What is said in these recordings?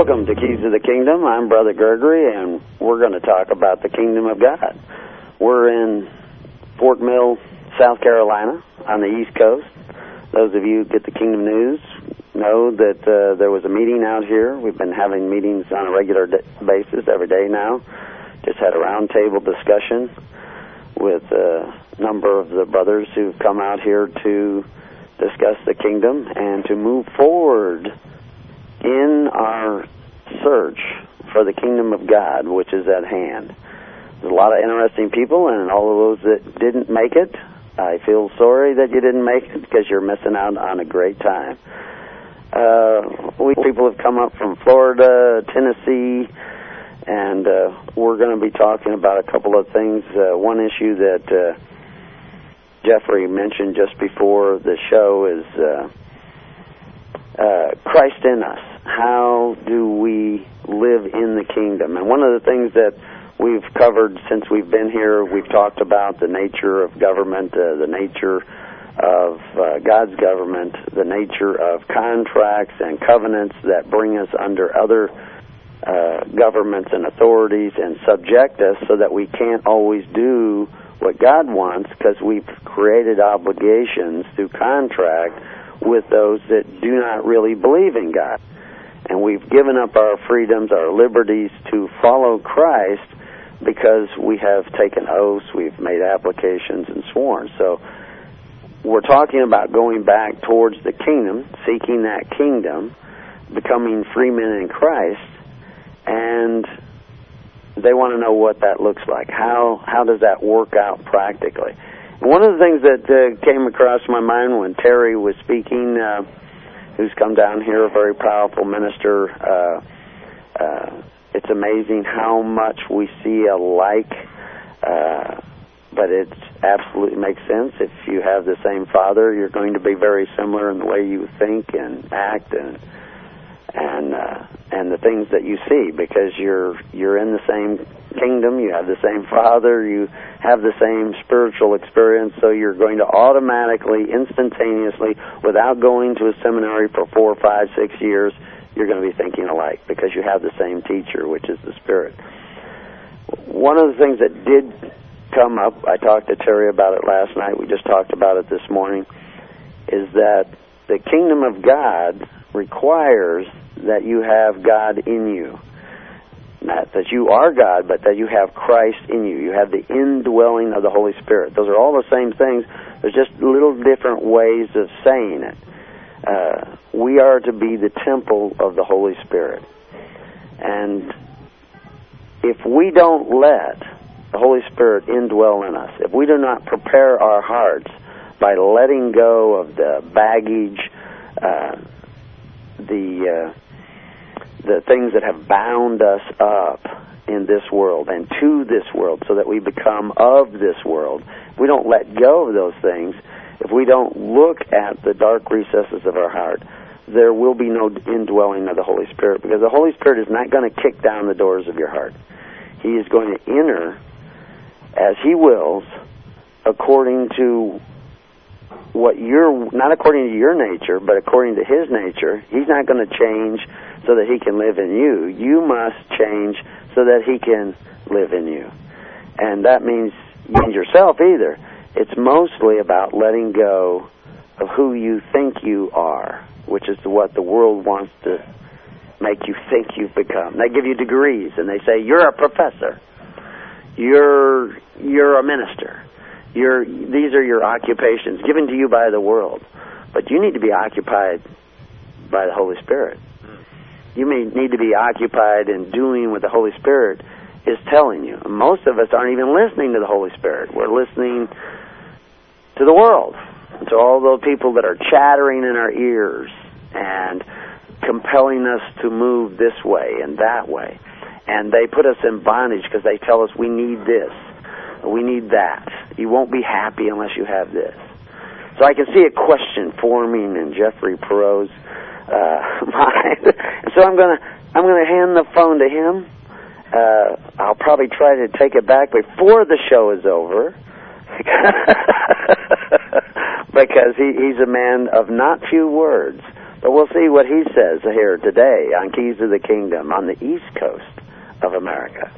Welcome to Keys of the Kingdom. I'm Brother Gregory, and we're going to talk about the Kingdom of God. We're in Fort Mill, South Carolina, on the East Coast. Those of you who get the Kingdom News know that there was a meeting out here. We've been having meetings on a regular basis every day now. Just had a roundtable discussion with a number of the brothers who've come out here to discuss the Kingdom and to move forward in our search for the Kingdom of God, which is at hand. There's a lot of interesting people, and all of those that didn't make it, I feel sorry that you didn't make it because you're missing out on a great time. People have come up from Florida, Tennessee, and we're going to be talking about a couple of things. One issue that Jeffrey mentioned just before the show is Christ in us. How do we live in the Kingdom? And one of the things that we've covered since we've been here, we've talked about the nature of government, the nature of God's government, the nature of contracts and covenants that bring us under other governments and authorities and subject us so that we can't always do what God wants because we've created obligations through contract with those that do not really believe in God. And we've given up our freedoms, our liberties to follow Christ because we have taken oaths, we've made applications and sworn. So we're talking about going back towards the Kingdom, seeking that Kingdom, becoming free men in Christ, and they want to know what that looks like. How does that work out practically? And one of the things that came across my mind when Terry was speaking, who's come down here, a very powerful minister, it's amazing how much we see alike, but it absolutely makes sense. If you have the same Father, you're going to be very similar in the way you think and act and the things that you see, because you're in the same Kingdom, you have the same Father, you have the same spiritual experience, so you're going to automatically, instantaneously, without going to a seminary for 4, 5, 6 years, you're going to be thinking alike because you have the same teacher, which is the Spirit. One of the things that did come up, I talked to Terry about it last night, we just talked about it this morning, is that the Kingdom of God requires that you have God in you. Not that you are God, but that you have Christ in you. You have the indwelling of the Holy Spirit. Those are all the same things. There's just little different ways of saying it. We are to be the temple of the Holy Spirit. And if we don't let the Holy Spirit indwell in us, if we do not prepare our hearts by letting go of the baggage, the things that have bound us up in this world and to this world so that we become of this world, if we don't let go of those things, if we don't look at the dark recesses of our heart, there will be no indwelling of the Holy Spirit, because the Holy Spirit is not going to kick down the doors of your heart. He is going to enter as He wills, according to what not according to your nature, but according to His nature. He's not going to change so that He can live in you. You must change so that He can live in you. And that means yourself either. It's mostly about letting go of who you think you are, which is what the world wants to make you think you've become. They give you degrees, and they say, you're a professor. You're a minister. These are your occupations given to you by the world. But you need to be occupied by the Holy Spirit. You may need to be occupied in doing what the Holy Spirit is telling you. Most of us aren't even listening to the Holy Spirit. We're listening to the world, to all those people that are chattering in our ears and compelling us to move this way and that way. And they put us in bondage because they tell us we need this, we need that. You won't be happy unless you have this. So I can see a question forming in Jeffrey Perot's mind. So I'm gonna hand the phone to him. I'll probably try to take it back before the show is over, because he's a man of not few words. But we'll see what he says here today on Keys to the Kingdom on the East Coast of America.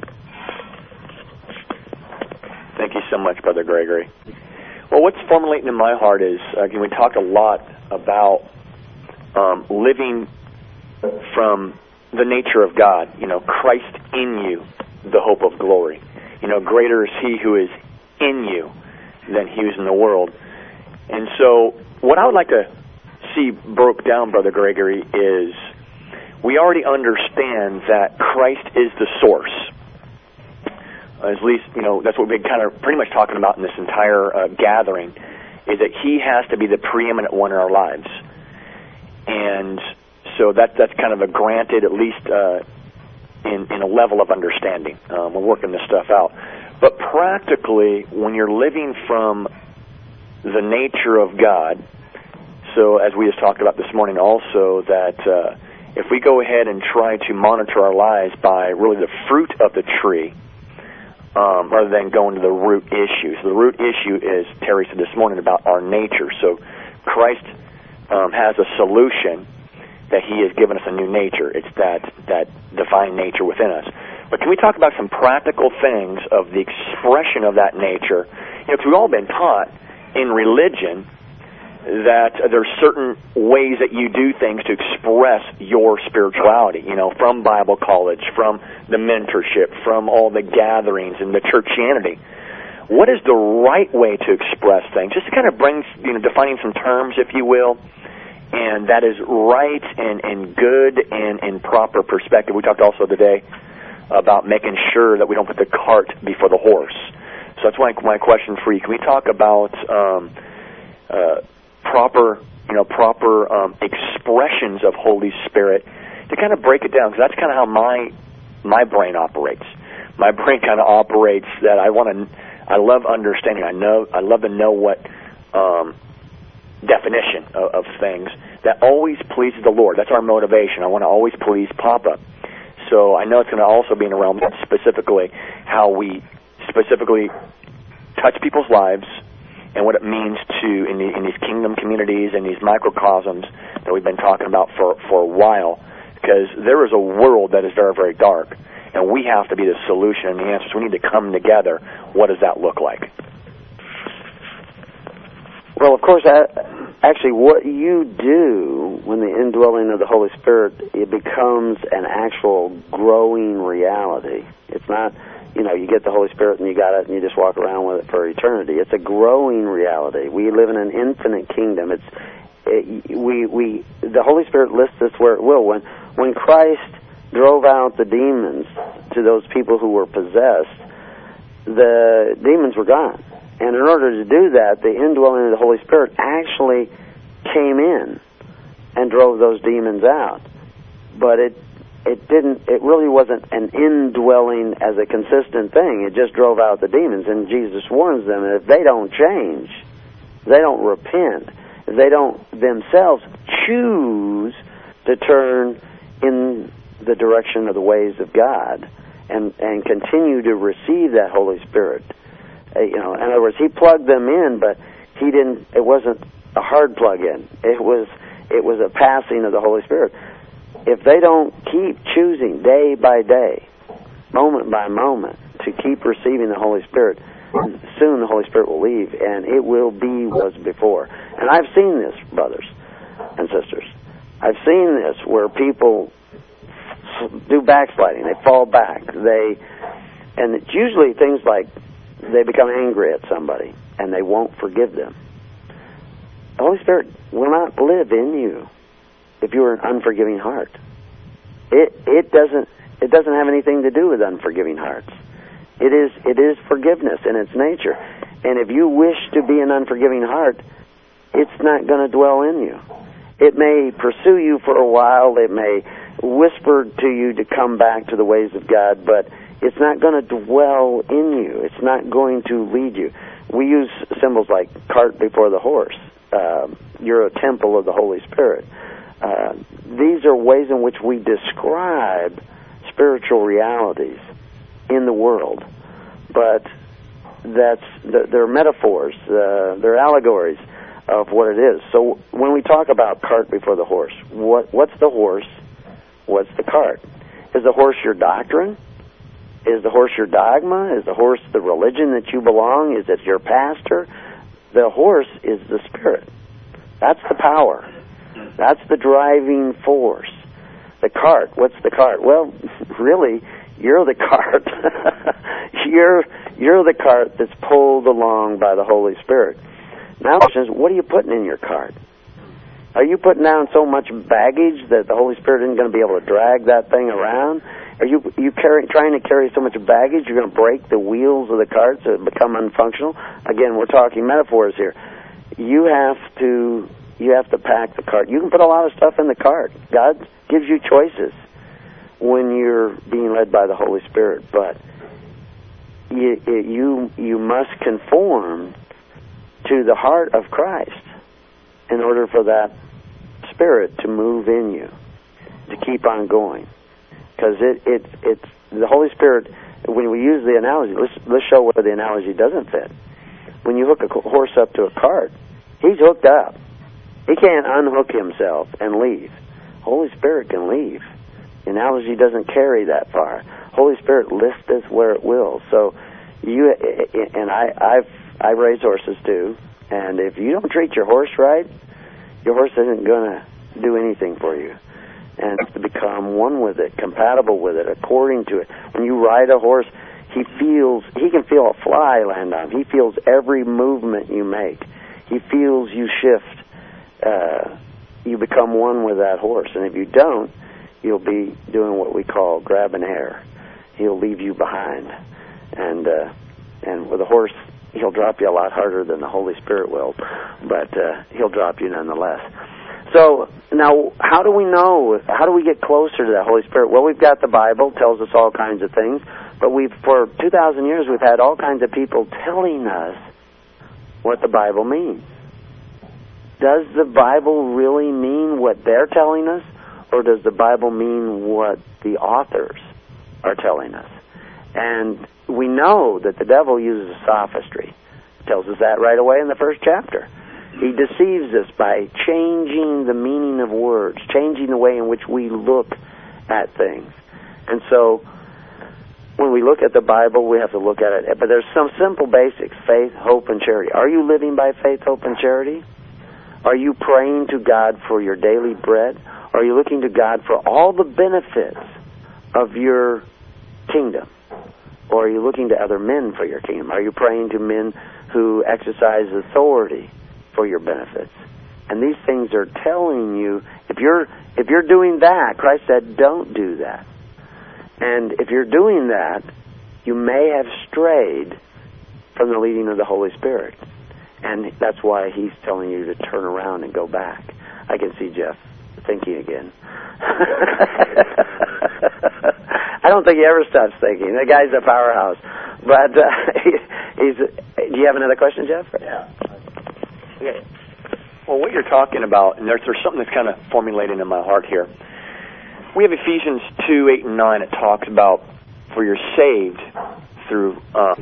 Thank you so much, Brother Gregory. Well, what's formulating in my heart is, again, we talked a lot about living from the nature of God, Christ in you, the hope of glory. Greater is he who is in you than he who's in the world. And so what I would like to see broke down, Brother Gregory, is we already understand that Christ is the source. At least, that's what we've been kind of pretty much talking about in this entire gathering, is that he has to be the preeminent one in our lives. And so that's kind of a granted, at least in a level of understanding. We're working this stuff out. But practically, when you're living from the nature of God, so as we just talked about this morning also, that if we go ahead and try to monitor our lives by really the fruit of the tree, rather than going to the root issue. So the root issue is, Terry said this morning, about our nature. So Christ has a solution that he has given us a new nature. It's that divine nature within us. But can we talk about some practical things of the expression of that nature? Because we've all been taught in religion that there's certain ways that you do things to express your spirituality, from Bible college, from the mentorship, from all the gatherings and the churchianity. What is the right way to express things? Just to kind of bring, defining some terms, if you will, and that is right and good and in proper perspective. We talked also today about making sure that we don't put the cart before the horse. So that's my question for you. Can we talk about proper expressions of Holy Spirit to kind of break it down? Because that's kind of how my brain operates. My brain kind of operates that I love understanding. I love to know what definition of things that always pleases the Lord. That's our motivation. I want to always please Papa. So I know it's going to also be in a realm that specifically how we specifically touch people's lives and what it means to in these kingdom communities and these microcosms that we've been talking about for a while, because there is a world that is very, very dark, and we have to be the solution and the answer. So we need to come together. What does that look like? Well, of course, actually what you do when the indwelling of the Holy Spirit, it becomes an actual growing reality. It's not, you get the Holy Spirit and you got it and you just walk around with it for eternity. It's a growing reality. We live in an infinite kingdom. The Holy Spirit lists us where it will. When Christ drove out the demons to those people who were possessed, the demons were gone. And in order to do that, the indwelling of the Holy Spirit actually came in and drove those demons out. But it really wasn't an indwelling as a consistent thing. It just drove out the demons. And Jesus warns them that if they don't change, they don't repent, if they don't themselves choose to turn in the direction of the ways of God and continue to receive that Holy Spirit. In other words, he plugged them in, but it wasn't a hard plug-in. It was a passing of the Holy Spirit. If they don't keep choosing day by day, moment by moment, to keep receiving the Holy Spirit, soon the Holy Spirit will leave, and it will be was before. And I've seen this, brothers and sisters. I've seen this where people do backsliding. They fall back. And it's usually things like they become angry at somebody, and they won't forgive them. The Holy Spirit will not live in you if you are an unforgiving heart. It doesn't have anything to do with unforgiving hearts. It is forgiveness in its nature. And if you wish to be an unforgiving heart, it's not going to dwell in you. It may pursue you for a while. It may whisper to you to come back to the ways of God, but it's not going to dwell in you. It's not going to lead you. We use symbols like cart before the horse. You're a temple of the Holy Spirit. These are ways in which we describe spiritual realities in the world, but they're metaphors, they're allegories of what it is. So when we talk about cart before the horse, what's the horse? What's the cart? Is the horse your doctrine? Is the horse your dogma? Is the horse the religion that you belong? Is it your pastor? The horse is the Spirit. That's the power. That's the driving force. The cart, what's the cart? Well, really, you're the cart. You're the cart that's pulled along by the Holy Spirit. Now the question is, what are you putting in your cart? Are you putting down so much baggage that the Holy Spirit isn't going to be able to drag that thing around? Are you trying to carry so much baggage you're going to break the wheels of the cart so it become unfunctional? Again, we're talking metaphors here. You have to pack the cart. You can put a lot of stuff in the cart. God gives you choices when you're being led by the Holy Spirit, but you must conform to the heart of Christ in order for that Spirit to move in you, to keep on going. Because it's the Holy Spirit. When we use the analogy, let's show where the analogy doesn't fit. When you hook a horse up to a cart, he's hooked up. He can't unhook himself and leave. Holy Spirit can leave. The analogy doesn't carry that far. Holy Spirit lifts us where it will. So I raise horses too, and if you don't treat your horse right, your horse isn't going to do anything for you. And you have to become one with it, compatible with it, according to it. When you ride a horse, he can feel a fly land on him. He feels every movement you make. He feels you shift. You become one with that horse. And if you don't, you'll be doing what we call grabbing air. He'll leave you behind. And with a horse, he'll drop you a lot harder than the Holy Spirit will, but he'll drop you nonetheless. So now, how do we know? How do we get closer to that Holy Spirit? Well, we've got the Bible, tells us all kinds of things, but for 2,000 years, we've had all kinds of people telling us what the Bible means. Does the Bible really mean what they're telling us, or does the Bible mean what the authors are telling us? And we know that the devil uses sophistry. It tells us that right away in the first chapter. He deceives us by changing the meaning of words, changing the way in which we look at things. And so when we look at the Bible, we have to look at it. But there's some simple basics: faith, hope, and charity. Are you living by faith, hope, and charity? Are you praying to God for your daily bread? Are you looking to God for all the benefits of your kingdom? Or are you looking to other men for your kingdom? Are you praying to men who exercise authority for your benefits? And these things are telling you, if you're doing that, Christ said, don't do that. And if you're doing that, you may have strayed from the leading of the Holy Spirit. And that's why he's telling you to turn around and go back. I can see Jeff thinking again. I don't think he ever stops thinking. The guy's a powerhouse. But do you have another question, Jeff? Yeah. Okay. Well, what you're talking about, and there's something that's kind of formulating in my heart here. We have Ephesians 2, 8, and 9. It talks about, for you're saved through,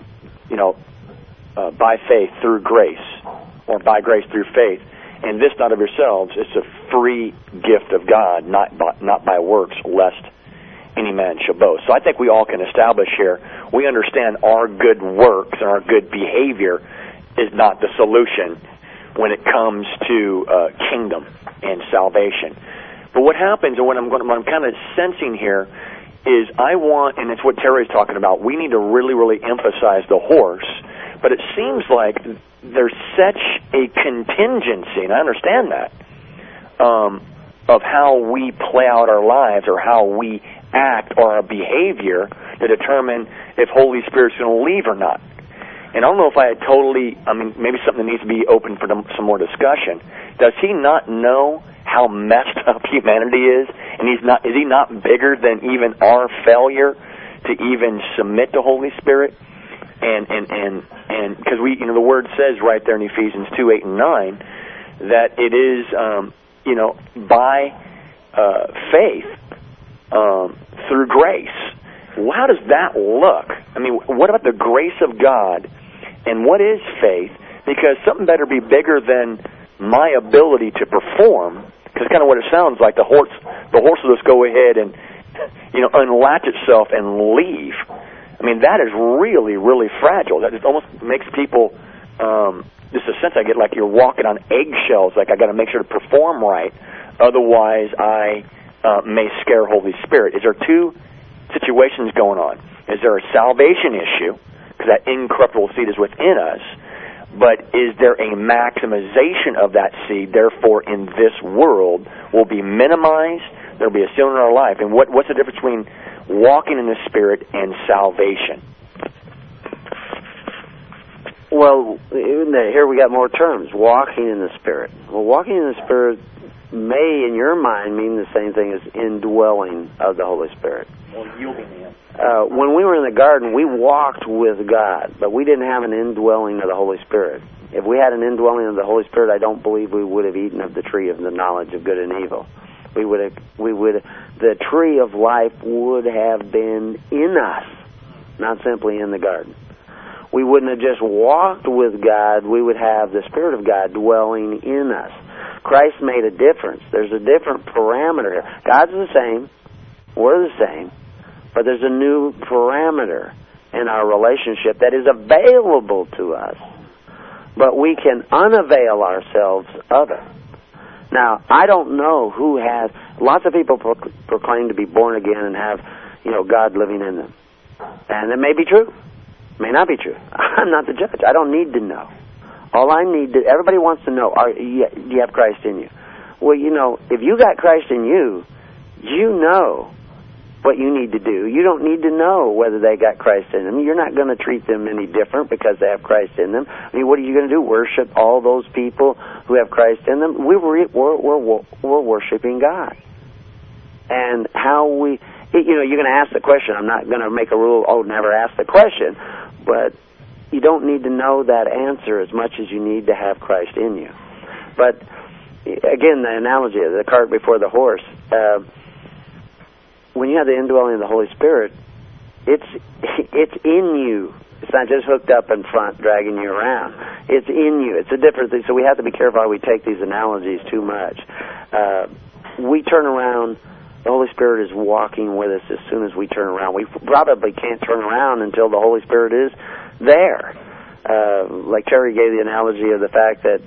by faith through grace, or by grace through faith. And this not of yourselves, it's a free gift of God, not by works, lest any man shall boast. So I think we all can establish here, we understand our good works and our good behavior is not the solution when it comes to kingdom and salvation. But what happens, and what I'm kind of sensing here, is I want, and it's what Terry's talking about, we need to really, really emphasize the horse, but it seems like there's such a contingency, and I understand that, of how we play out our lives or how we act or our behavior to determine if Holy Spirit's going to leave or not. And I don't know if I had maybe something needs to be open for some more discussion. Does he not know how messed up humanity is? And is he not bigger than even our failure to even submit to Holy Spirit? And because the word says right there in Ephesians 2, 8, and 9 that it is, by faith through grace. Well, how does that look? I mean, what about the grace of God, and what is faith? Because something better be bigger than my ability to perform, because kind of what it sounds like, the horse will just go ahead and, unlatch itself and leave. I mean, that is really, really fragile. That just almost makes people, just a sense I get like you're walking on eggshells, like I got to make sure to perform right, otherwise I may scare Holy Spirit. Is there two situations going on? Is there a salvation issue, because that incorruptible seed is within us, but is there a maximization of that seed, therefore in this world will be minimized, there will be a ceiling in our life? And what's the difference between walking in the Spirit and salvation? Well, here we got more terms. Walking in the Spirit. Well, walking in the Spirit may, in your mind, mean the same thing as indwelling of the Holy Spirit. Well, yielding Him. When we were in the garden, we walked with God, but we didn't have an indwelling of the Holy Spirit. If we had an indwelling of the Holy Spirit, I don't believe we would have eaten of the tree of the knowledge of good and evil. The tree of life would have been in us, not simply in the garden. We wouldn't have just walked with God. We would have the Spirit of God dwelling in us. Christ made a difference. There's a different parameter here. God's the same. We're the same. But there's a new parameter in our relationship that is available to us. But we can unavail ourselves of it. Now, I don't know who has... Lots of people proclaim to be born again and have, God living in them. And it may be true. It may not be true. I'm not the judge. I don't need to know. All I need to... Everybody wants to know, do you have Christ in you? Well, if you got Christ in you, you know what you need to do. You don't need to know whether they got Christ in them. You're not going to treat them any different because they have Christ in them. I mean, what are you going to do? Worship all those people who have Christ in them? We're worshiping God. And how we... you're going to ask the question. I'm not going to make a rule, never ask the question. But you don't need to know that answer as much as you need to have Christ in you. But, again, the analogy of the cart before the horse... when you have the indwelling of the Holy Spirit, it's in you. It's not just hooked up in front, dragging you around. It's in you. It's a different thing. So we have to be careful how we take these analogies too much. We turn around. The Holy Spirit is walking with us as soon as we turn around. We probably can't turn around until the Holy Spirit is there. Like Terry gave the analogy of the fact that,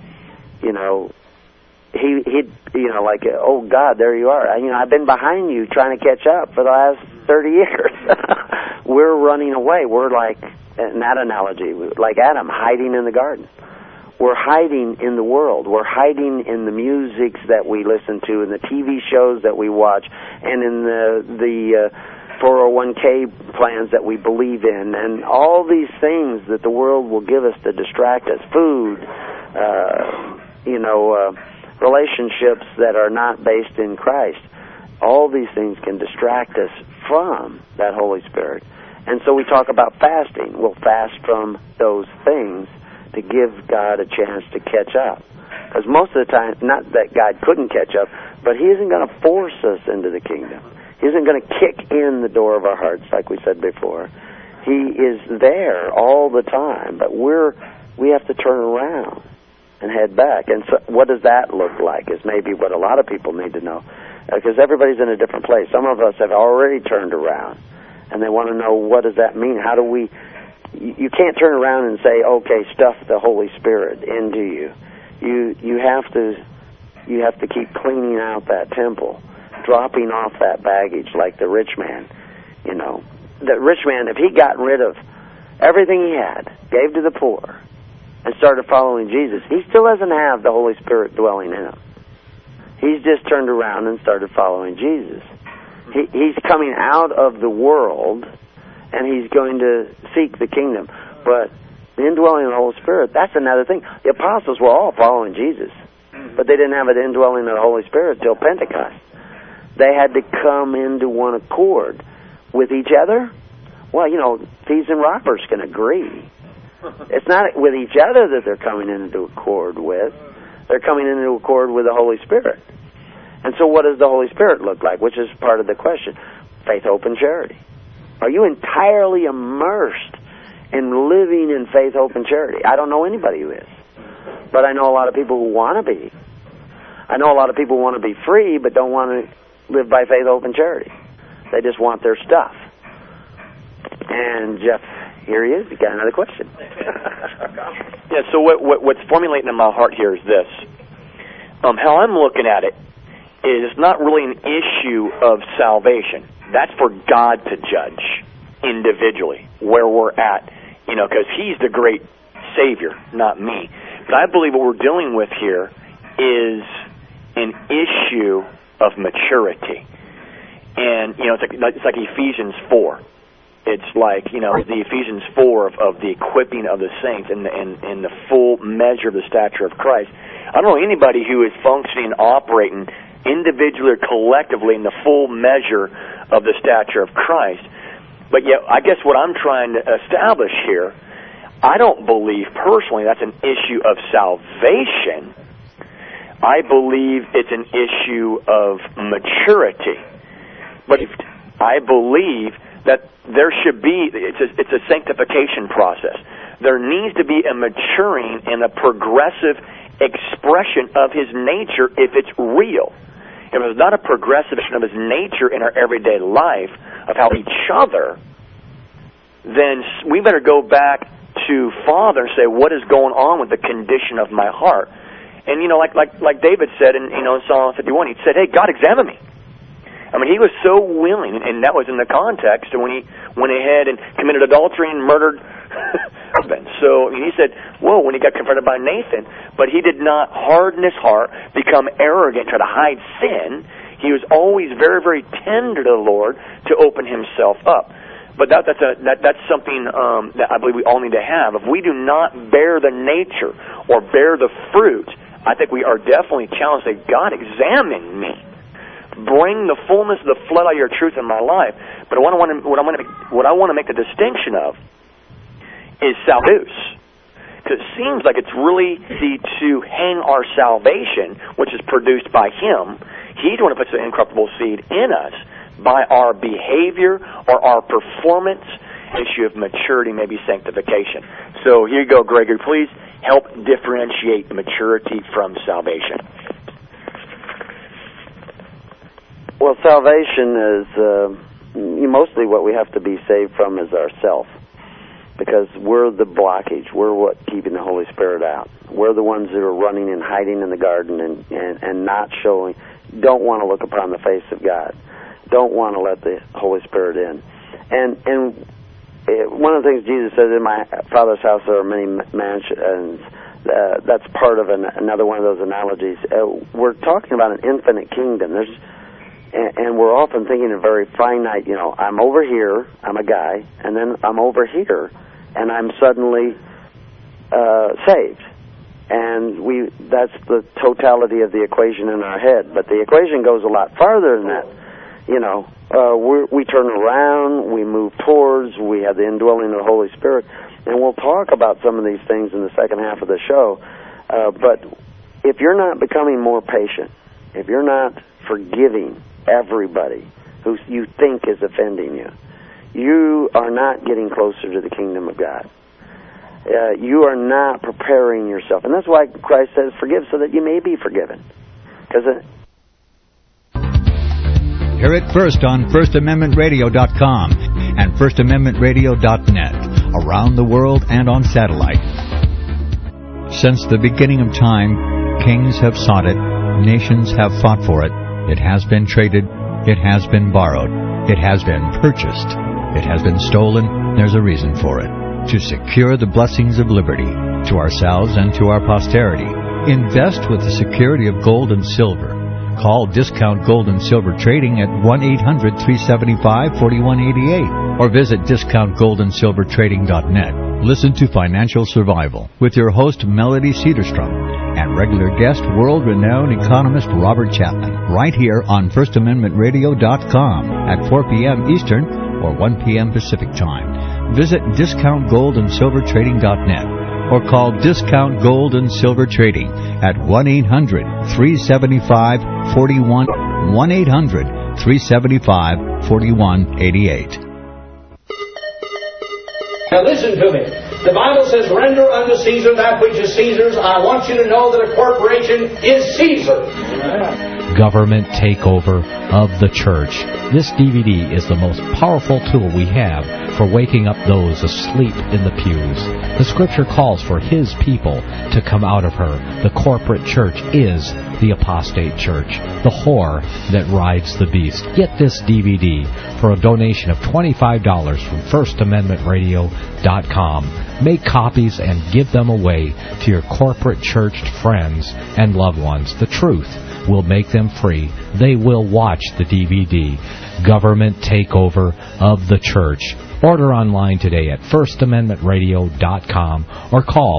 he'd like, oh God, there you are. I've been behind you trying to catch up for the last 30 years. We're running away. We're like, in that analogy, like Adam hiding in the garden. We're hiding in the world. We're hiding in the musics that we listen to, and the TV shows that we watch, and in the 401k plans that we believe in, and all these things that the world will give us to distract us. Food, relationships that are not based in Christ. All these things can distract us from that Holy Spirit. And so we talk about fasting. We'll fast from those things to give God a chance to catch up. Because most of the time, not that God couldn't catch up, but He isn't going to force us into the kingdom. He isn't going to kick in the door of our hearts, like we said before. He is there all the time, but we have to turn around and head back. And so what does that look like is maybe what a lot of people need to know. Because everybody's in a different place. Some of us have already turned around, and they want to know, what does that mean? How do we... You can't turn around and say, okay, stuff the Holy Spirit into you. You have to keep cleaning out that temple, dropping off that baggage like the rich man. The rich man, if he'd gotten rid of everything he had, gave to the poor, and started following Jesus, he still doesn't have the Holy Spirit dwelling in him. He's just turned around and started following Jesus. He's coming out of the world, and he's going to seek the kingdom. But the indwelling of the Holy Spirit, that's another thing. The apostles were all following Jesus, but they didn't have an indwelling of the Holy Spirit till Pentecost. They had to come into one accord with each other. Well, thieves and robbers can agree. It's not with each other that they're coming into accord with. They're coming into accord with the Holy Spirit. And so what does the Holy Spirit look like? Which is part of the question. Faith, hope, and charity. Are you entirely immersed in living in faith, hope, and charity? I don't know anybody who is. But I know a lot of people who want to be. I know a lot of people who want to be free but don't want to live by faith, hope, and charity. They just want their stuff. And Jeff, here he is. He got another question. Yeah, so what's formulating in my heart here is this. How I'm looking at it is it's not really an issue of salvation. That's for God to judge individually where we're at, because He's the great Savior, not me. But I believe what we're dealing with here is an issue of maturity. And, it's like Ephesians 4. It's like, the Ephesians 4 of the equipping of the saints and the full measure of the stature of Christ. I don't know anybody who is functioning and operating individually or collectively in the full measure of the stature of Christ. But yet, I guess what I'm trying to establish here, I don't believe personally that's an issue of salvation. I believe it's an issue of maturity. But I believe that there should be, it's a sanctification process. There needs to be a maturing and a progressive expression of His nature if it's real. If it's not a progressive expression of His nature in our everyday life, of how each other, then we better go back to Father and say, what is going on with the condition of my heart? And, like David said in Psalm 51, he said, hey, God, examine me. I mean, he was so willing, and that was in the context when he went ahead and committed adultery and murdered husband. So he said, whoa, when he got confronted by Nathan, but he did not harden his heart, become arrogant, try to hide sin. He was always very, very tender to the Lord to open himself up. But that's something that I believe we all need to have. If we do not bear the nature or bear the fruit, I think we are definitely challenged to say, God, examine me. Bring the fullness of the flood of your truth in my life. But what I want to make the distinction of is salvus. Because it seems like it's really easy to hang our salvation, which is produced by Him. He's the one who puts the incorruptible seed in us by our behavior or our performance. Issue of maturity, maybe sanctification. So here you go, Gregory. Please help differentiate maturity from salvation. Well, salvation is mostly what we have to be saved from is ourself, because we're the blockage. We're what keeping the Holy Spirit out. We're the ones that are running and hiding in the garden and not showing, don't want to look upon the face of God, don't want to let the Holy Spirit in. And one of the things Jesus says, in my Father's house there are many mansions. That's part of another one of those analogies. We're talking about an infinite kingdom. And we're often thinking of very finite, I'm over here, I'm a guy, and then I'm over here, and I'm suddenly saved. And that's the totality of the equation in our head. But the equation goes a lot farther than that. We turn around, we move towards, we have the indwelling of the Holy Spirit, and we'll talk about some of these things in the second half of the show. But if you're not becoming more patient, if you're not forgiving everybody who you think is offending you, you are not getting closer to the kingdom of God. You are not preparing yourself. And that's why Christ says, forgive so that you may be forgiven. Hear it first on FirstAmendmentRadio.com and FirstAmendmentRadio.net, around the world and on satellite. Since the beginning of time, kings have sought it, nations have fought for it. It has been traded, it has been borrowed, it has been purchased, it has been stolen. There's a reason for it. To secure the blessings of liberty to ourselves and to our posterity, invest with the security of gold and silver. Call Discount Gold and Silver Trading at 1-800-375-4188 or visit discountgoldandsilvertrading.net. Listen to Financial Survival with your host Melody Cedarstrom and regular guest, world-renowned economist Robert Chapman, right here on FirstAmendmentRadio.com at 4 p.m. Eastern or 1 p.m. Pacific Time. Visit DiscountGoldandSilverTrading.net or call Discount Gold and Silver Trading at 1-800-375-41, 1-800-375-4188. Now listen to me. The Bible says, render unto Caesar that which is Caesar's. I want you to know that a corporation is Caesar. Government takeover of the church. This DVD is the most powerful tool we have for waking up those asleep in the pews. The Scripture calls for His people to come out of her. The corporate church is the apostate church, the whore that rides the beast. Get this DVD for a donation of $25 from FirstAmendmentRadio.com. Make copies and give them away to your corporate churched friends and loved ones. The truth will make them free. They will watch the DVD, Government Takeover of the Church. Order online today at FirstAmendmentRadio.com or call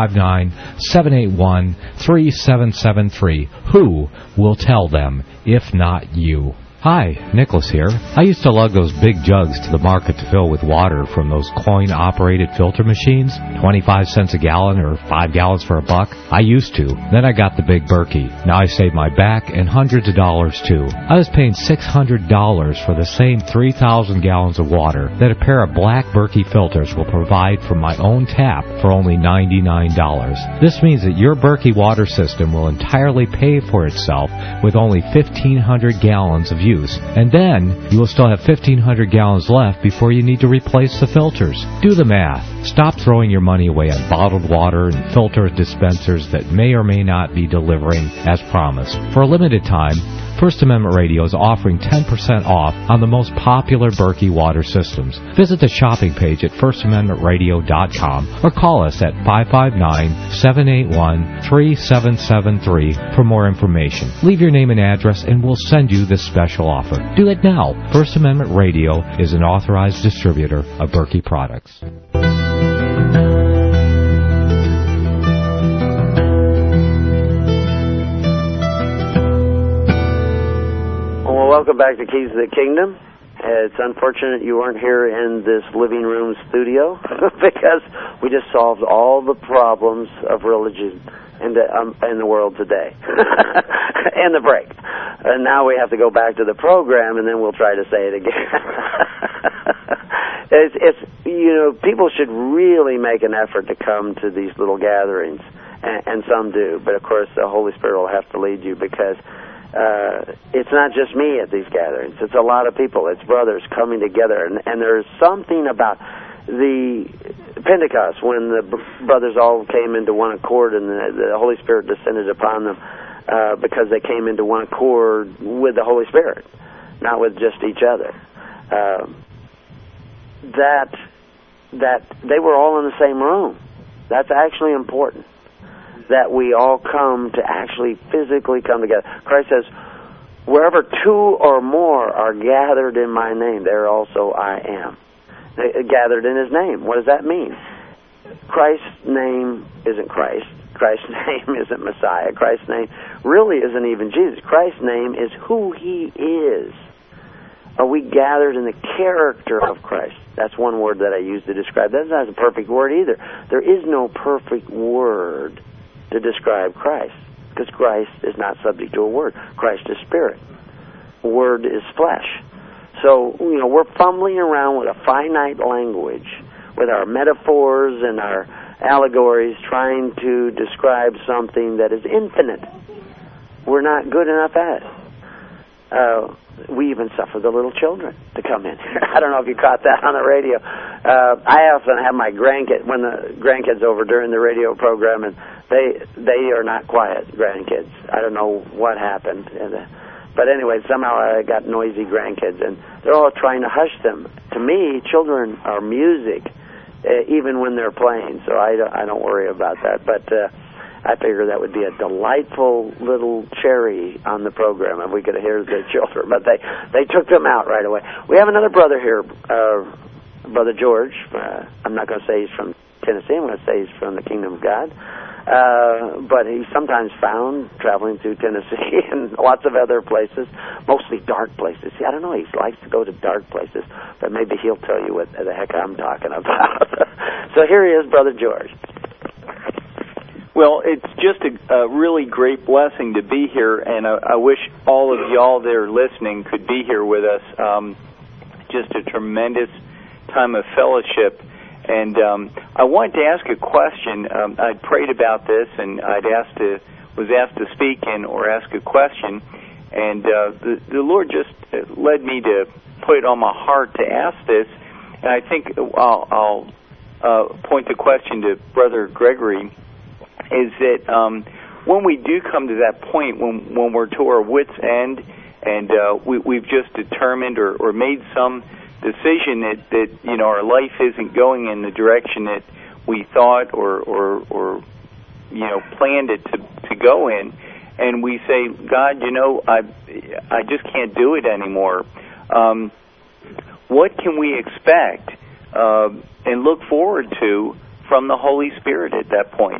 559-781-3773. Who will tell them if not you? Hi, Nicholas here. I used to lug those big jugs to the market to fill with water from those coin-operated filter machines, 25 cents a gallon or 5 gallons for $1. I used to. Then I got the big Berkey. Now I saved my back and hundreds of dollars too. I was paying $600 for the same 3,000 gallons of water that a pair of black Berkey filters will provide from my own tap for only $99. This means that your Berkey water system will entirely pay for itself with only 1,500 gallons of use. And then you will still have 1,500 gallons left before you need to replace the filters. Do the math. Stop throwing your money away on bottled water and filter dispensers that may or may not be delivering as promised. For a limited time, First Amendment Radio is offering 10% off on the most popular Berkey water systems. Visit the shopping page at FirstAmendmentRadio.com or call us at 559-781-3773 for more information. Leave your name and address and we'll send you this special offer. Do it now. First Amendment Radio is an authorized distributor of Berkey products. Welcome back to Keys of the Kingdom. It's unfortunate you weren't here in this living room studio because we just solved all the problems of religion in the world today and the break. And now we have to go back to the program and then we'll try to say it again. It's people should really make an effort to come to these little gatherings, and some do. But of course, the Holy Spirit will have to lead you because it's not just me at these gatherings. It's a lot of people. It's brothers coming together. And there's something about the Pentecost when the brothers all came into one accord and the Holy Spirit descended upon them because they came into one accord with the Holy Spirit, not with just each other. That they were all in the same room. That's actually important. That we all come to actually physically come together. Christ says, wherever two or more are gathered in my name, there also I am. Gathered in His name. What does that mean? Christ's name isn't Christ. Christ's name isn't Messiah. Christ's name really isn't even Jesus. Christ's name is who He is. Are we gathered in the character of Christ? That's one word that I use to describe. That's not a perfect word either. There is no perfect word to describe Christ, because Christ is not subject to a word. Christ is spirit. Word is flesh. So, we're fumbling around with a finite language, with our metaphors and our allegories, trying to describe something that is infinite. We're not good enough at it. We even suffer the little children to come in. I don't know if you caught that on the radio. I often have my when the grandkids over during the radio program, and they are not quiet grandkids. I don't know what happened. But anyway, somehow I got noisy grandkids, and they're all trying to hush them. To me, children are music, even when they're playing, so I don't worry about that. But I figure that would be a delightful little cherry on the program if we could hear the children. But they took them out right away. We have another brother here, Brother George. I'm not going to say he's from Tennessee. I'm going to say he's from the Kingdom of God. But he's sometimes found traveling through Tennessee and lots of other places, mostly dark places. See, I don't know, he likes to go to dark places, but maybe he'll tell you what the heck I'm talking about. So here he is, Brother George. Well, it's just a really great blessing to be here, and I wish all of y'all that are listening could be here with us. Just a tremendous time of fellowship. And I wanted to ask a question. I'd prayed about this, and was asked to speak or ask a question, and the Lord just led me to put it on my heart to ask this. And I think I'll point the question to Brother Gregory, is that when we do come to that point when we're to our wits' end, and we've just determined or made some decision that our life isn't going in the direction that we thought or planned it to go in, and we say, God, I just can't do it anymore. What can we expect and look forward to from the Holy Spirit at that point?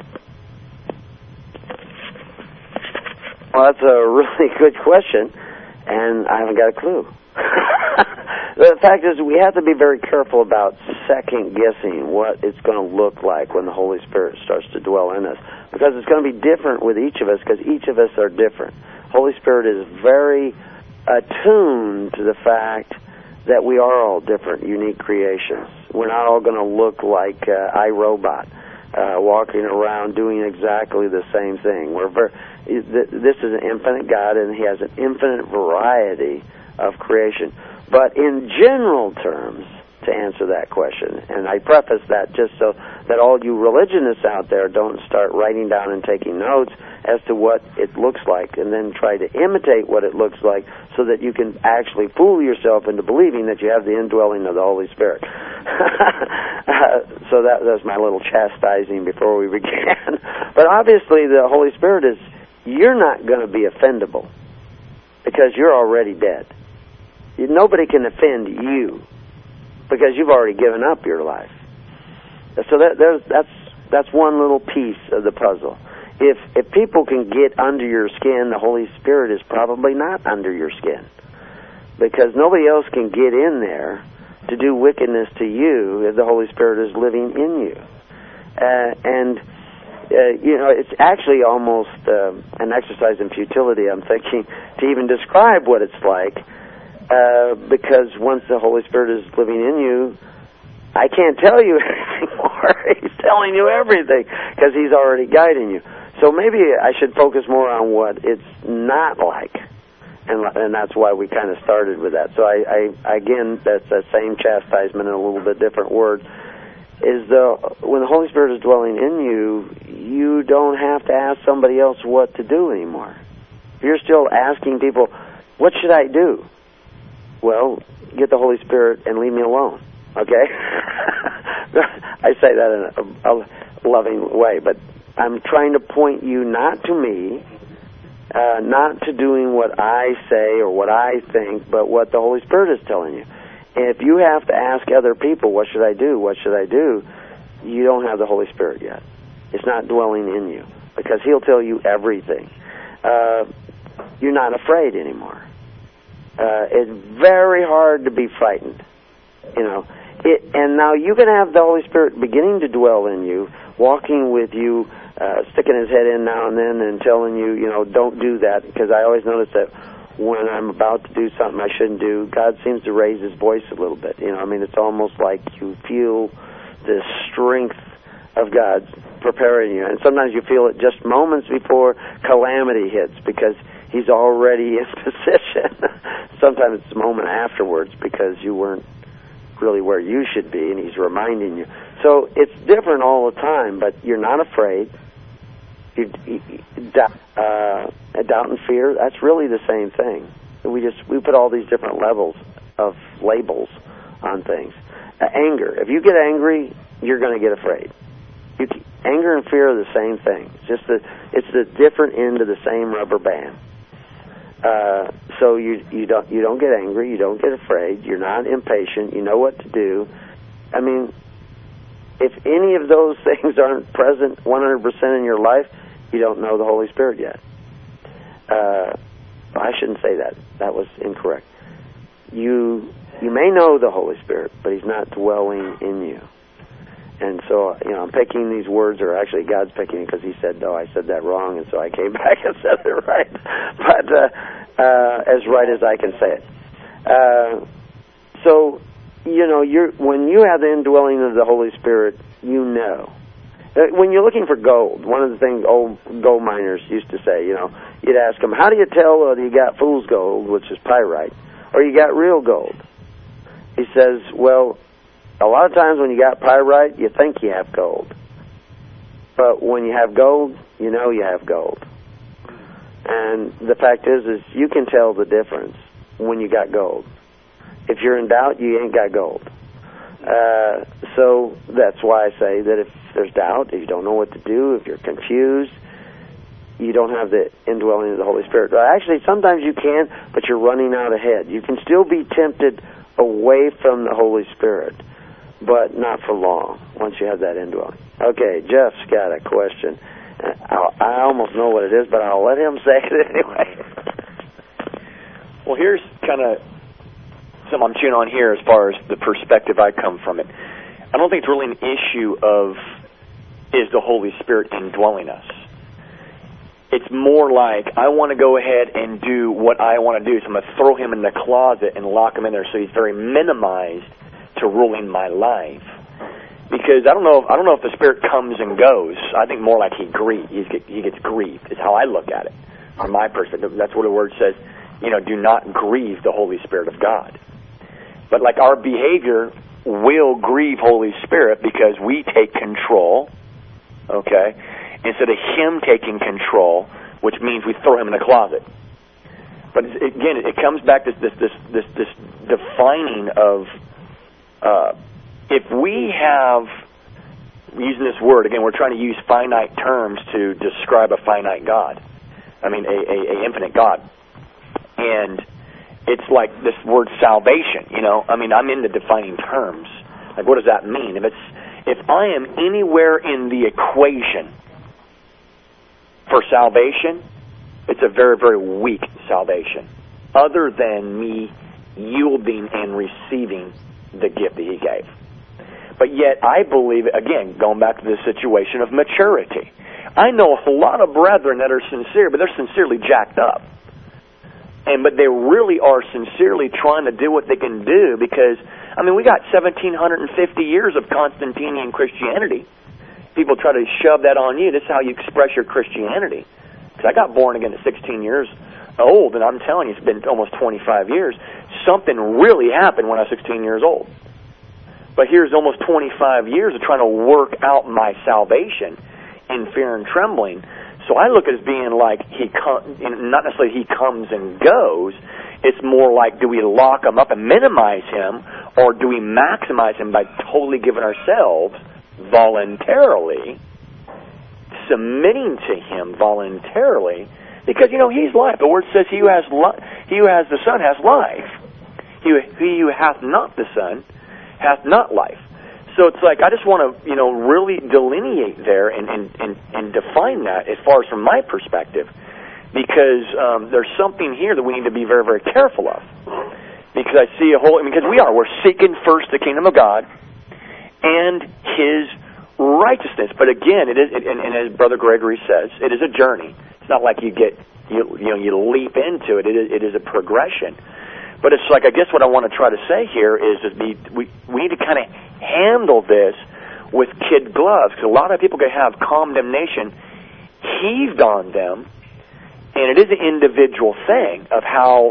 Well, that's a really good question, and I haven't got a clue. The fact is, we have to be very careful about second-guessing what it's going to look like when the Holy Spirit starts to dwell in us, because it's going to be different with each of us, because each of us are different. Holy Spirit is very attuned to the fact that we are all different, unique creations. We're not all going to look like iRobot, walking around doing exactly the same thing. This is an infinite God, and He has an infinite variety of creation. But in general terms, to answer that question, and I preface that just so that all you religionists out there don't start writing down and taking notes as to what it looks like, and then try to imitate what it looks like so that you can actually fool yourself into believing that you have the indwelling of the Holy Spirit. So that was my little chastising before we began. But obviously the Holy Spirit you're not going to be offendable because you're already dead. Nobody can offend you because you've already given up your life. So that's one little piece of the puzzle. If people can get under your skin, the Holy Spirit is probably not under your skin, because nobody else can get in there to do wickedness to you if the Holy Spirit is living in you. It's actually almost an exercise in futility, I'm thinking, to even describe what it's like, because once the Holy Spirit is living in you, I can't tell you anything more. He's telling you everything because He's already guiding you. So maybe I should focus more on what it's not like, and that's why we kind of started with that. So I again, that's the same chastisement in a little bit different word. When the Holy Spirit is dwelling in you, you don't have to ask somebody else what to do anymore. If you're still asking people, what should I do? Well, get the Holy Spirit and leave me alone, okay? I say that in a loving way, but I'm trying to point you not to me, not to doing what I say or what I think, but what the Holy Spirit is telling you. And if you have to ask other people, what should I do, what should I do, you don't have the Holy Spirit yet. It's not dwelling in you, because He'll tell you everything. You're not afraid anymore. It's very hard to be frightened, and now you can have the Holy Spirit beginning to dwell in you, walking with you, sticking His head in now and then and telling you, don't do that, because I always notice that when I'm about to do something I shouldn't do, God seems to raise His voice a little bit. It's almost like you feel the strength of God preparing you, and sometimes you feel it just moments before calamity hits, because He's already in position. Sometimes it's a moment afterwards because you weren't really where you should be, and He's reminding you. So it's different all the time, but you're not afraid. Doubt and fear, that's really the same thing. We put all these different levels of labels on things. Anger. If you get angry, you're going to get afraid. Anger and fear are the same thing. It's the different end of the same rubber band. So you don't get angry, you don't get afraid, you're not impatient, you know what to do. If any of those things aren't present 100% in your life, you don't know the Holy Spirit yet. I shouldn't say that. That was incorrect. You may know the Holy Spirit, but He's not dwelling in you. And so, I'm picking these words, or actually God's picking it because He said, no, I said that wrong, and so I came back and said it right. But as right as I can say it. So when you have the indwelling of the Holy Spirit, you know. When you're looking for gold, one of the things old gold miners used to say, you'd ask them, how do you tell whether you got fool's gold, which is pyrite, or you got real gold? He says, well, a lot of times when you got pyrite, you think you have gold. But when you have gold, you know you have gold. And the fact is you can tell the difference when you got gold. If you're in doubt, you ain't got gold. So that's why I say that if there's doubt, if you don't know what to do, if you're confused, you don't have the indwelling of the Holy Spirit. Actually, sometimes you can, but you're running out ahead. You can still be tempted away from the Holy Spirit, but not for long once you have that indwelling. Okay, Jeff's got a question. I almost know what it is, but I'll let him say it anyway. Well, here's kind of something I'm chewing on here as far as the perspective I come from it. I don't think it's really an issue of is the Holy Spirit indwelling us. It's more like I want to go ahead and do what I want to do, so I'm going to throw him in the closet and lock him in there so he's very minimized to ruling my life. Because I don't know if the Spirit comes and goes. I think more like he gets grieved is how I look at it from my perspective. That's what the Word says. Do not grieve the Holy Spirit of God. But like our behavior will grieve Holy Spirit because we take control, okay, instead of him taking control, which means we throw him in a closet. But again, it comes back to this defining of if we have, using this word again, we're trying to use finite terms to describe a finite God. I mean, a infinite God, and it's like this word salvation. I mean, I'm into defining terms. Like, what does that mean? If I am anywhere in the equation for salvation, it's a very, very weak salvation, other than me yielding and receiving the gift that he gave. But yet, I believe, again, going back to the situation of maturity, I know a lot of brethren that are sincere, but they're sincerely jacked up. But they really are sincerely trying to do what they can do because, I mean, we got 1,750 years of Constantinian Christianity. People try to shove that on you. This is how you express your Christianity. Because I got born again at 16 years old, and I'm telling you, it's been almost 25 years. Something really happened when I was 16 years old. But here's almost 25 years of trying to work out my salvation in fear and trembling. So I look at it as being like not necessarily he comes and goes. It's more like, do we lock him up and minimize him, or do we maximize him by totally giving ourselves voluntarily, submitting to him voluntarily? Because, he's life. The Word says he who has the Son has life. He who hath not the Son hath not life. So it's like I just want to, really delineate there and define that as far as from my perspective, because there's something here that we need to be very, very careful of. Because I see because we're seeking first the kingdom of God and His righteousness. But again, it is, and as Brother Gregory says, it is a journey. It's not like you leap into it. It is a progression. But it's like, I guess what I want to try to say here is that we need to kind of handle this with kid gloves, because a lot of people can have condemnation heaved on them, and it is an individual thing of how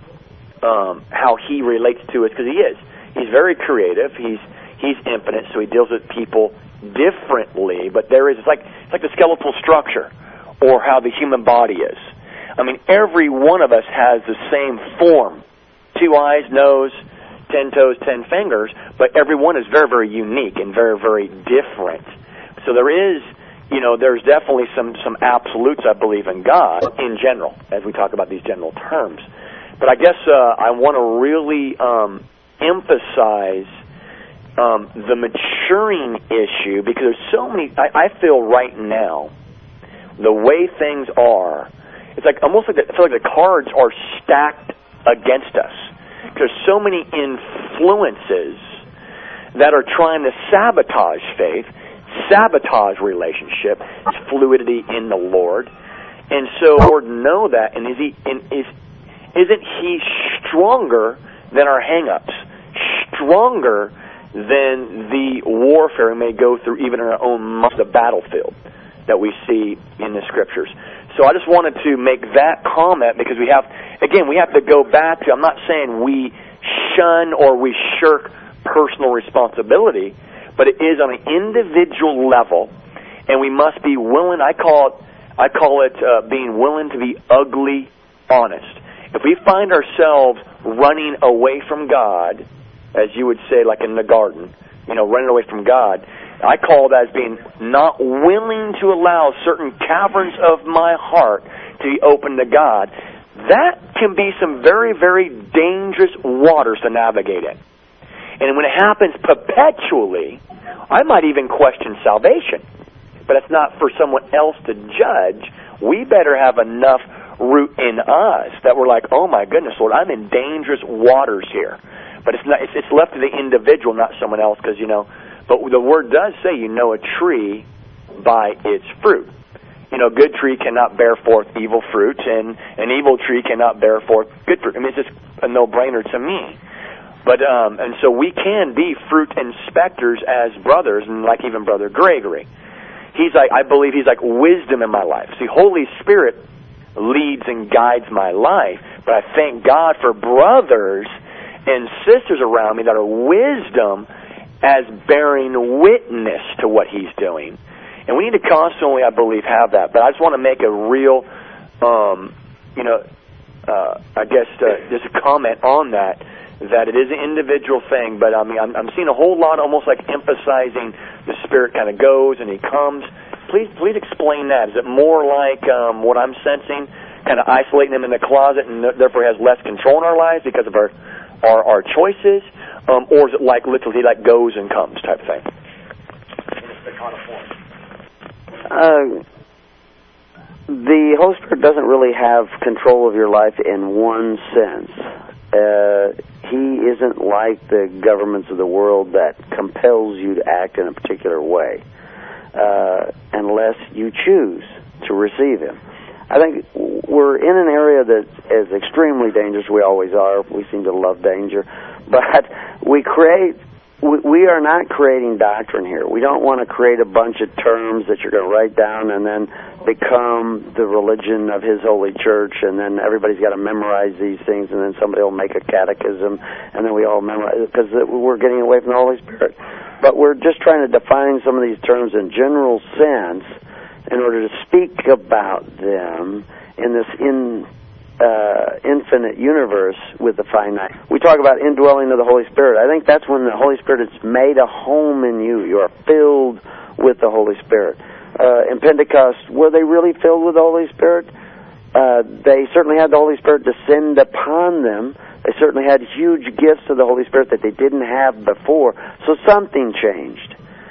he relates to it, because he's very creative, he's infinite, so he deals with people differently. But it's like the skeletal structure, or how the human body is. I mean, every one of us has the same form. 2 eyes, nose, 10 toes, 10 fingers, but every one is very, very unique and very, very different. So there's definitely some absolutes, I believe, in God in general, as we talk about these general terms. But I guess I want to really emphasize the maturing issue, because there's so many. I feel right now, the way things are, it's like almost like I feel like the cards are stacked against us. There's so many influences that are trying to sabotage faith, sabotage relationship, fluidity in the Lord. And so the Lord know that, and isn't He stronger than our hang-ups, stronger than the warfare we may go through even in our own the battlefield that we see in the Scriptures. So I just wanted to make that comment because we have to go back to, I'm not saying we shun or we shirk personal responsibility, but it is on an individual level, and we must be willing, I call it being willing to be ugly honest. If we find ourselves running away from God, as you would say, like in the garden, running away from God, I call that as being not willing to allow certain caverns of my heart to be open to God. That can be some very, very dangerous waters to navigate in. And when it happens perpetually, I might even question salvation. But it's not for someone else to judge. We better have enough root in us that we're like, oh my goodness, Lord, I'm in dangerous waters here. But it's left to the individual, not someone else, because, but the Word does say you know a tree by its fruit. Good tree cannot bear forth evil fruit, and an evil tree cannot bear forth good fruit. I mean, it's just a no-brainer to me. But and so we can be fruit inspectors as brothers, and like even Brother Gregory. I believe he's like wisdom in my life. See, Holy Spirit leads and guides my life, but I thank God for brothers and sisters around me that are wisdom as bearing witness to what he's doing. And we need to constantly, I believe, have that. But I just want to make a real, just a comment on that it is an individual thing. But I mean, I'm seeing a whole lot, almost like emphasizing the Spirit kind of goes and he comes. Please explain that. Is it more like what I'm sensing, kind of isolating him in the closet and therefore has less control in our lives because of our choices? Or is it like literally like goes and comes type of thing? The Holy Spirit doesn't really have control of your life in one sense. He isn't like the governments of the world that compels you to act in a particular way unless you choose to receive Him. I think we're in an area that is extremely dangerous. We always are. We seem to love danger. But we are not creating doctrine here. We don't want to create a bunch of terms that you're going to write down and then become the religion of His holy church, and then everybody's got to memorize these things, and then somebody will make a catechism, and then we all memorize, because we're getting away from the Holy Spirit. But we're just trying to define some of these terms in general sense in order to speak about them in this infinite universe with the finite. We talk about indwelling of the Holy Spirit. I think that's when the Holy Spirit has made a home in you. You are filled with the Holy Spirit. In Pentecost, were they really filled with the Holy Spirit? They certainly had the Holy Spirit descend upon them. They certainly had huge gifts of the Holy Spirit that they didn't have before. So something changed.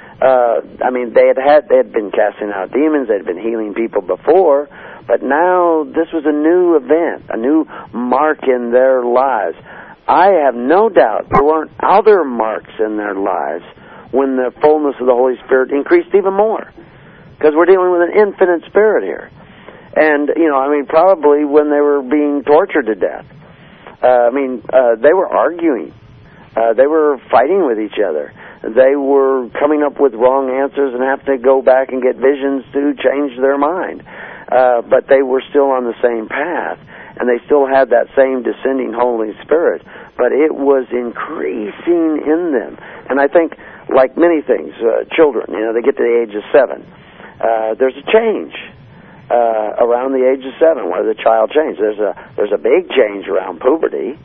They had been casting out demons. They had been healing people before. But now this was a new event, a new mark in their lives. I have no doubt there weren't other marks in their lives when the fullness of the Holy Spirit increased even more. Because we're dealing with an infinite spirit here. And, probably when they were being tortured to death. They were arguing. They were fighting with each other. They were coming up with wrong answers and having to go back and get visions to change their mind. But they were still on the same path, and they still had that same descending Holy Spirit, but it was increasing in them. And I think, like many things, children, they get to the age of 7. There's a change around the age of 7 where the child changes. There's a big change around puberty,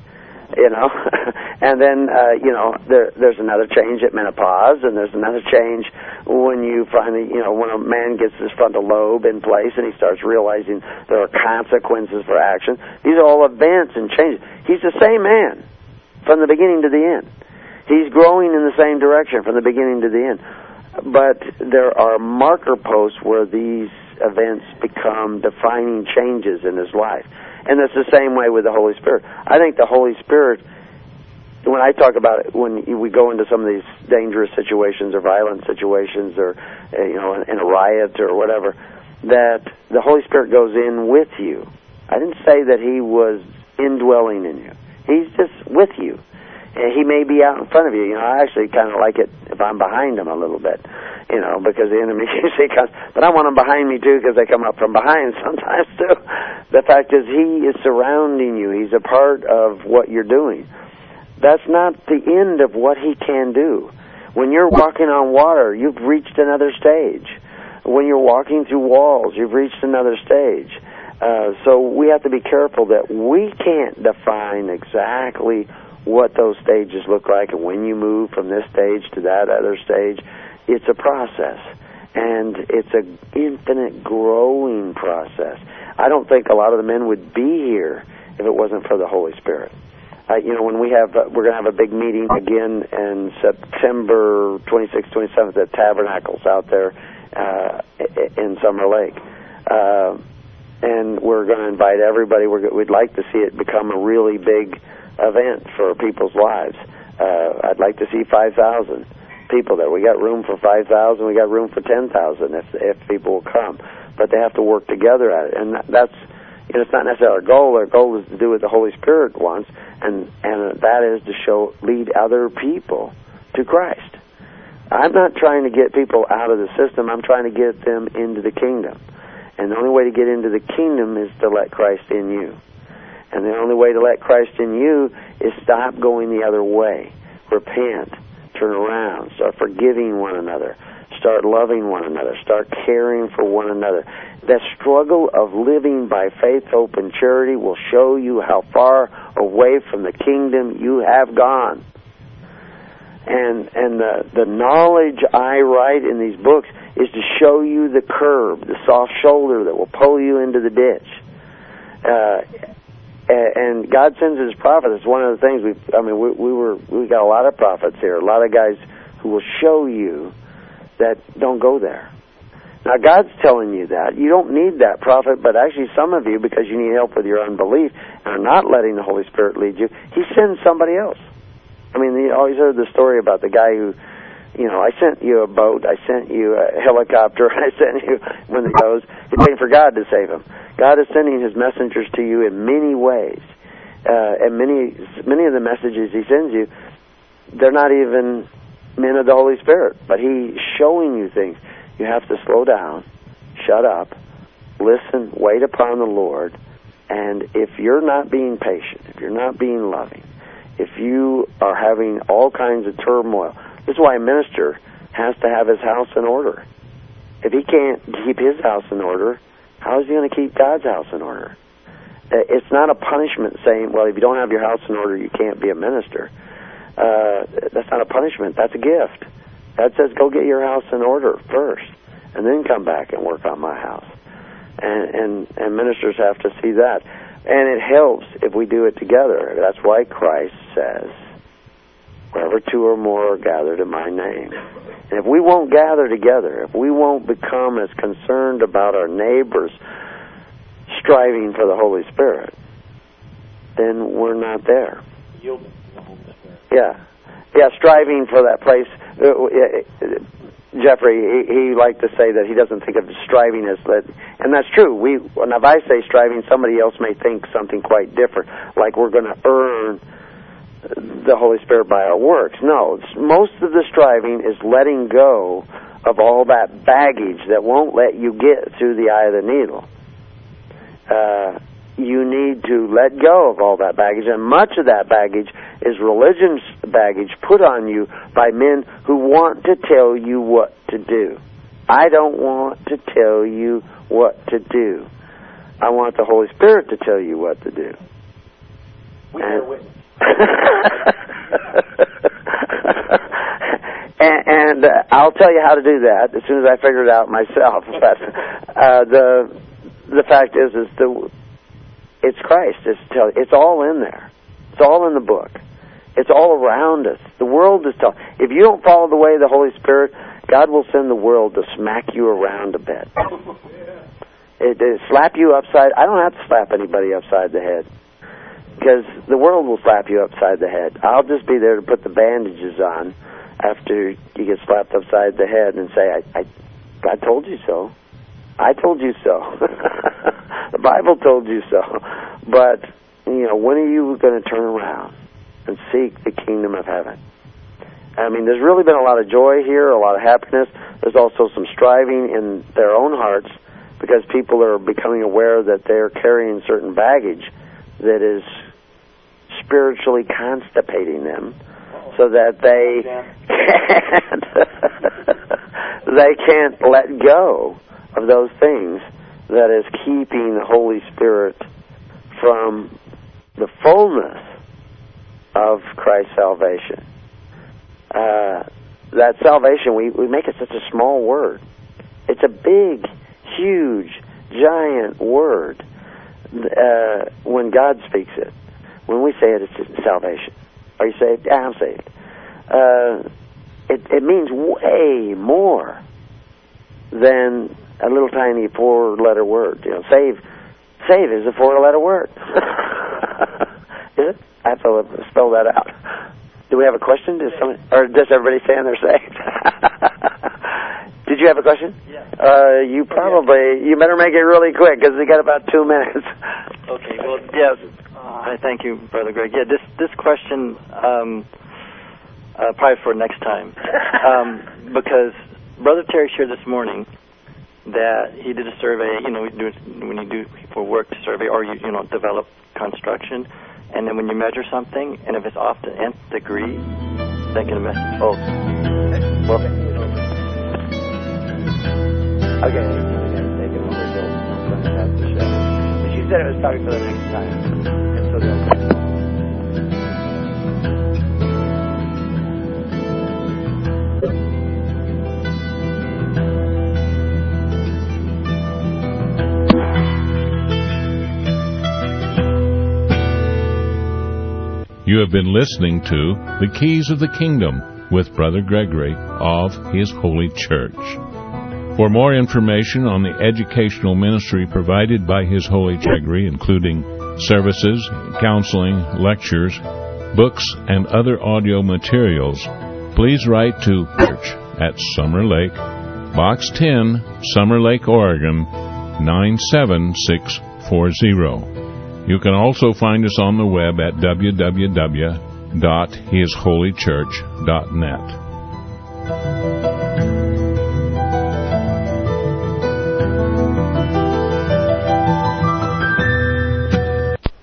and then there's another change at menopause, and there's another change when you finally, when a man gets his frontal lobe in place and he starts realizing there are consequences for action. These are all events and changes. He's the same man from the beginning to the end. He's growing in the same direction from the beginning to the end. But there are marker posts where these events become defining changes in his life. And it's the same way with the Holy Spirit. I think the Holy Spirit, when I talk about it, when we go into some of these dangerous situations or violent situations or, in a riot or whatever, that the Holy Spirit goes in with you. I didn't say that He was indwelling in you. He's just with you. he may be out in front of you. I actually kind of like it if I'm behind him a little bit, because the enemy usually comes. But I want him behind me, too, because they come up from behind sometimes, too. The fact is, he is surrounding you. He's a part of what you're doing. That's not the end of what he can do. When you're walking on water, you've reached another stage. When you're walking through walls, you've reached another stage. So we have to be careful that we can't define exactly what those stages look like, and when you move from this stage to that other stage. It's a process, and it's an infinite growing process. I don't think a lot of the men would be here if it wasn't for the Holy Spirit. When we're going to have a big meeting again in September 26th, 27th at Tabernacles out there in Summer Lake. And we're going to invite everybody. We'd like to see it become a really big event for people's lives. I'd like to see 5,000 people there. We got room for 5,000. We got room for 10,000 if people will come. But they have to work together at it. And that's, it's not necessarily our goal. Our goal is to do what the Holy Spirit wants, and that is to lead other people to Christ. I'm not trying to get people out of the system. I'm trying to get them into the kingdom. And the only way to get into the kingdom is to let Christ in you. And the only way to let Christ in you is stop going the other way. Repent. Turn around. Start forgiving one another. Start loving one another. Start caring for one another. The struggle of living by faith, hope, and charity will show you how far away from the kingdom you have gone. And the knowledge I write in these books is to show you the curb, the soft shoulder that will pull you into the ditch. And God sends His prophets. It's one of the things we got a lot of prophets here, a lot of guys who will show you that don't go there. Now God's telling you that. You don't need that prophet, but actually some of you, because you need help with your unbelief and are not letting the Holy Spirit lead you, He sends somebody else. You always heard the story about the guy who, I sent you a boat, I sent you a helicopter, I sent you when he goes, he's waiting for God to save him. God is sending His messengers to you in many ways. And many of the messages He sends you, they're not even men of the Holy Spirit, but He's showing you things. You have to slow down, shut up, listen, wait upon the Lord, and if you're not being patient, if you're not being loving, if you are having all kinds of turmoil, this is why a minister has to have his house in order. If he can't keep his house in order, how is he going to keep God's house in order? It's not a punishment saying, well, if you don't have your house in order, you can't be a minister. That's not a punishment. That's a gift. God says, go get your house in order first, and then come back and work on my house. And ministers have to see that. And it helps if we do it together. That's why Christ says, wherever two or more are gathered in my name. And if we won't gather together, if we won't become as concerned about our neighbors striving for the Holy Spirit, then we're not there. Yielding to the Holy Spirit. Yeah, striving for that place. Jeffrey, he liked to say that he doesn't think of striving as that, and that's true. Now, if I say striving, somebody else may think something quite different, like we're going to earn the Holy Spirit by our works. No, most of the striving is letting go of all that baggage that won't let you get through the eye of the needle. You need to let go of all that baggage, and much of that baggage is religion's baggage put on you by men who want to tell you what to do. I don't want to tell you what to do. I want the Holy Spirit to tell you what to do. We bear witness. and I'll tell you how to do that as soon as I figure it out myself. But the fact is it's Christ. It's all in there. It's all in the book. It's all around us. The world is telling. If you don't follow the way of the Holy Spirit, God will send the world to smack you around a bit. It slap you upside. I don't have to slap anybody upside the head, because the world will slap you upside the head. I'll just be there to put the bandages on after you get slapped upside the head and say, I told you so. I told you so. The Bible told you so. But, when are you going to turn around and seek the kingdom of heaven. I mean, there's really been a lot of joy here, a lot of happiness. There's also some striving in their own hearts because people are becoming aware that they're carrying certain baggage that is spiritually constipating them, so that they can't let go of those things that is keeping the Holy Spirit from the fullness of Christ's salvation. That salvation, we make it such a small word. It's a big, huge, giant word when God speaks it. When we say it, it's salvation. Are you saved? Yeah, I'm saved. It means way more than a little tiny 4-letter word. You know, save is a 4-letter word. Is it? I have to spell that out. Do we have a question? Or does everybody saying they're saved? Did you have a question? Yeah. You better make it really quick because we got about 2 minutes. Okay. Well, yeah. I thank you, Brother Greg. Yeah, this question probably for next time, because Brother Terry shared this morning that he did a survey. You know, when you do for work survey, or you develop construction, and then when you measure something, and if it's off the nth degree, that can mess. Oh, well. Okay. Take it over. She said it was probably for the next time. You have been listening to The Keys of the Kingdom with Brother Gregory of His Holy Church. For more information on the educational ministry provided by His Holy Gregory, including services, counseling, lectures, books, and other audio materials, please write to Church at Summer Lake, Box 10, Summer Lake, Oregon, 97640. You can also find us on the web at www.hisholychurch.net.